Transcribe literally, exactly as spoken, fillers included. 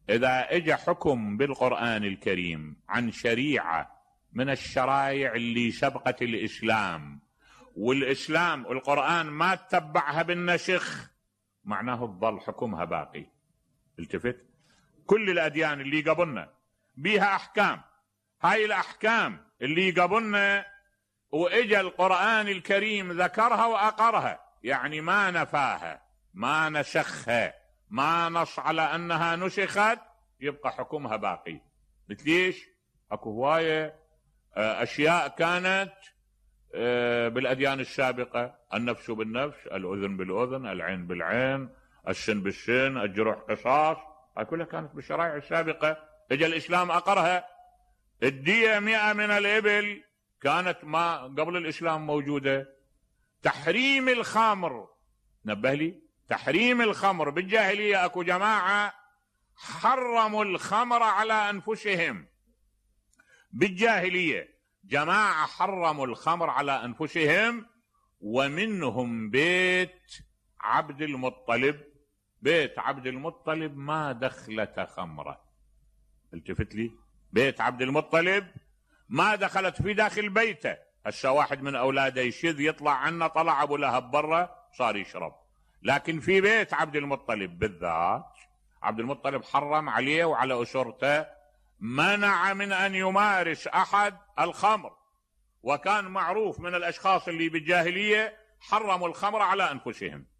إذا اجى حكم بالقرآن الكريم عن شريعة من الشرائع اللي سبقت الإسلام، والإسلام والقرآن ما تتبعها بالنسخ، معناه الظل حكمها باقي. التفت، كل الأديان اللي قبلنا بيها أحكام، هاي الأحكام اللي قبلنا وإجا القرآن الكريم ذكرها وأقرها، يعني ما نفاها ما نسخها، ما نص على أنها نسخت، يبقى حكمها باقي. مثل ليش؟ أكو هواية أشياء كانت بالأديان السابقة، النفس بالنفس، الأذن بالأذن، العين بالعين، السن بالسن، الجروح قصاص، هاي كلها كانت بالشرائع السابقة، اجى الإسلام أقرها. الدية مئة من الإبل كانت ما قبل الإسلام موجودة. تحريم الخمر، نبه لي، تحريم الخمر بالجاهلية أكو جماعة حرموا الخمر على أنفسهم، بالجاهلية جماعة حرموا الخمر على أنفسهم، ومنهم بيت عبد المطلب. بيت عبد المطلب ما دخلت خمرة، التفت لي، بيت عبد المطلب ما دخلت في داخل بيته. هسه واحد من أولاده يشذ يطلع عنا، طلع أبو لهب برا صار يشرب، لكن في بيت عبد المطلب بالذات عبد المطلب حرم عليه وعلى أسرته، منع من أن يمارس أحد الخمر، وكان معروف من الأشخاص اللي بالجاهلية حرموا الخمر على أنفسهم.